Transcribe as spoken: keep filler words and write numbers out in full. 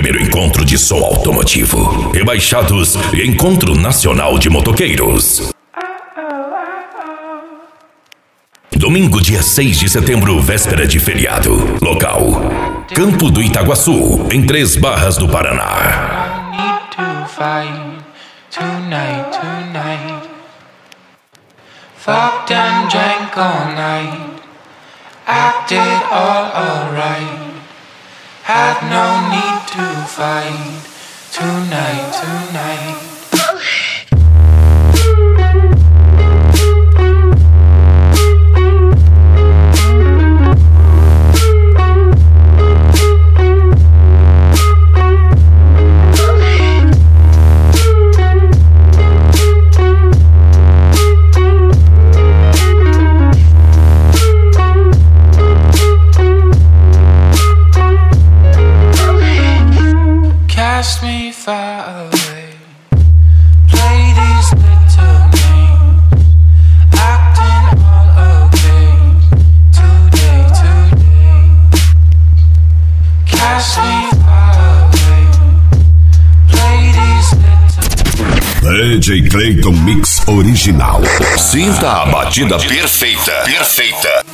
primeiro encontro de som automotivo, rebaixados e encontro nacional de motoqueiros. Domingo, dia seis de setembro, véspera de feriado. Local: Campo do Itaguaçu, em Três Barras do Paraná. Tonight, tonight. Fucked and drank all night. Acted all alright. Had no need to fight. Tonight, tonight. Cast me far away. Play these little games. Acting all okay. Today, today. Cast me far away. Play these little... D J Clayton Mix original. Sinta a batida perfeita. Perfeita.